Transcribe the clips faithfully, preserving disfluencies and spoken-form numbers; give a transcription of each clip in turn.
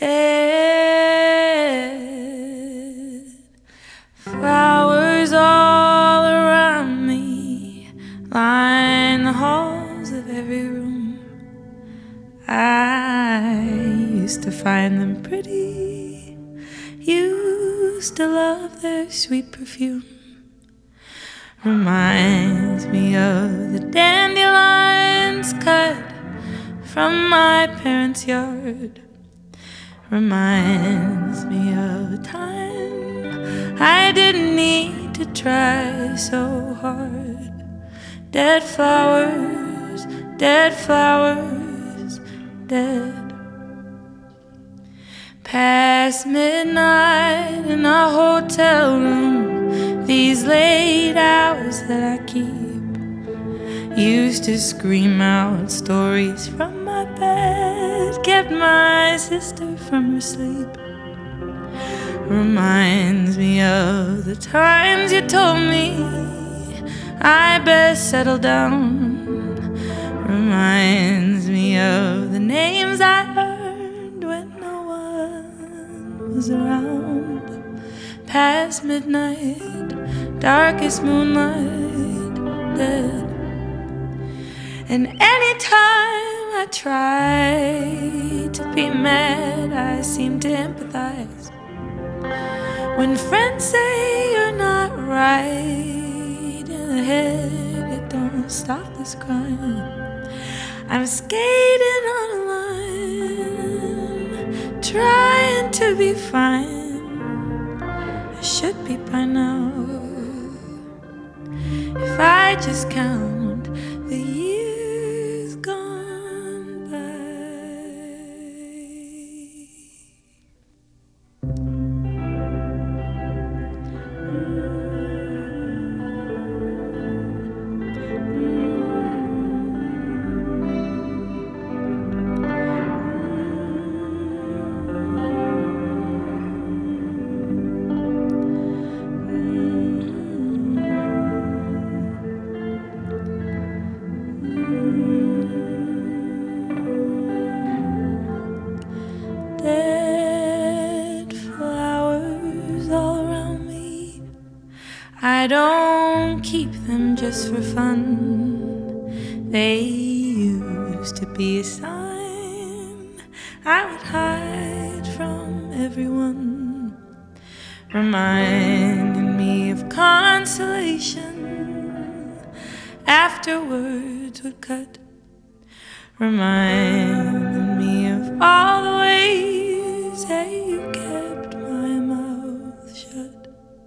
dead flowers all around me line the halls of every room. I used to find them pretty, used to love their sweet perfume. Reminds me of the dandelions cut from my parents' yard. Reminds me of a time I didn't need to try so hard. Dead flowers, dead flowers, dead. Past midnight in a hotel room, these late hours that I keep, used to scream out stories from my bed, kept my sister from her sleep. Reminds me of the times you told me I best settle down. Reminds me of the names I heard when no one was around. Past midnight, darkest moonlight, dead. And anytime I try to be mad, I seem to empathize. When friends say you're not right in the head, it don't stop this crying. I'm skating on a line, trying to be fine. I should be by now, if I just count the years gone by. Dead flowers all around me, I don't keep them just for fun. They used to be a sign I would hide from everyone, reminding me of consolation after words would cut. Reminding me of all the ways that you kept my mouth shut.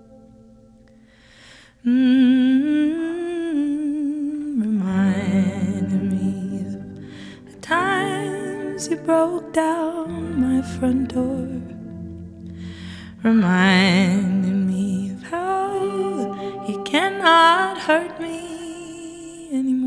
Mm-hmm. Reminding me of the times you broke down my front door. Reminding me of how you cannot hurt me anymore.